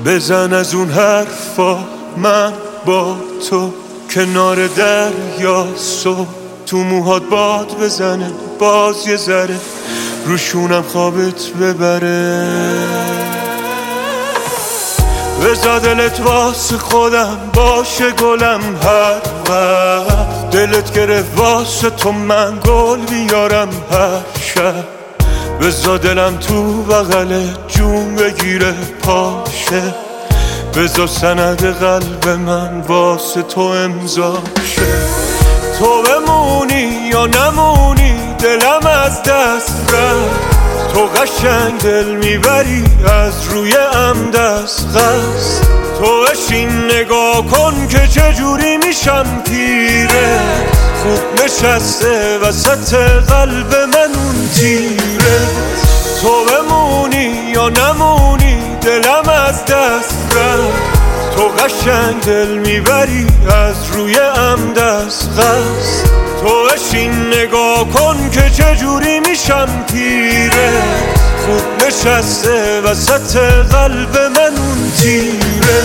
بزن از اون حرفا، من با تو کنار دریا صبح، تو موهات باد بزنه باز یه ذره، روشونم خوابت ببره. بذار دلت واسه خودم باشه گلم، هر وقت دلت گرفت واسه تو من گل بیارم هر شب. بذار دلم تو بغل جون بگیره پاشه، بذار سند قلب من واسه تو امضا شه. تو بمونی یا نمونی دلم از دست رفت، تو قشنگ دل میبری از روی دست قصد. تو بشین نگاه کن که چجوری میشم پیره، خوب نشسته وسط قلب من اون تیره. تو بمونی یا نمونی دلم از دست رفت، تو قشنگ دل میبری از روی دست قصد. تو بشین نگاه کن که چجوری میشم پیره، خوب نشسته وسط قلب من اون تیره.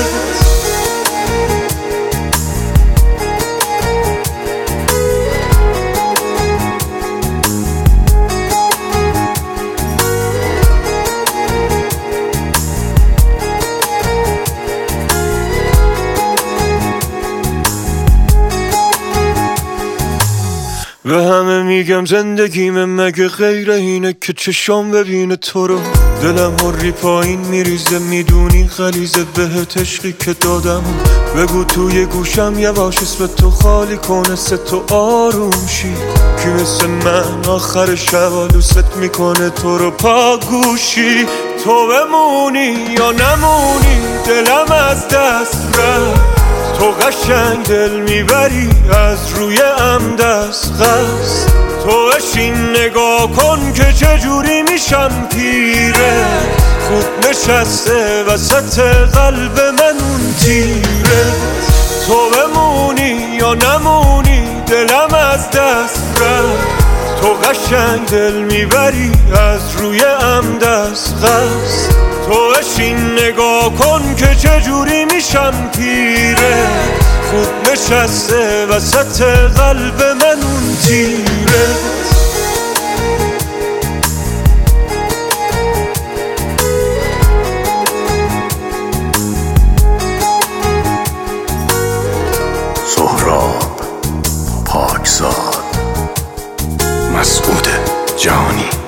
به همه میگم زندگیم مگه غیر اینه که چشام ببینه تو رو، دلم هری پایین میریزه میدونی غلیظه بهت عشقی که دادم. بگو توی گوشم یواش اسم تو خالی کنه سه تو آروم شی، کی مثل من آخر شب آلوست میکنه تو رو پاگوشی. تو بمونی یا نمونی دلم از دست رفت، تو قشنگ دل میبری از روی دست قصد. تو بشین نگاه کن که چجوری میشم پیره، خوب نشسته وسط قلب من اون تیره. تو بمونی یا نمونی دلم از دست رفت، تو قشنگ دل میبری از روی دست قصد. تو بشین نگاه کن که چجوری میشم پیره، خوب نشسته وسط قلب من اون تیره. سهراب پاکزاد، مسعود جهانی.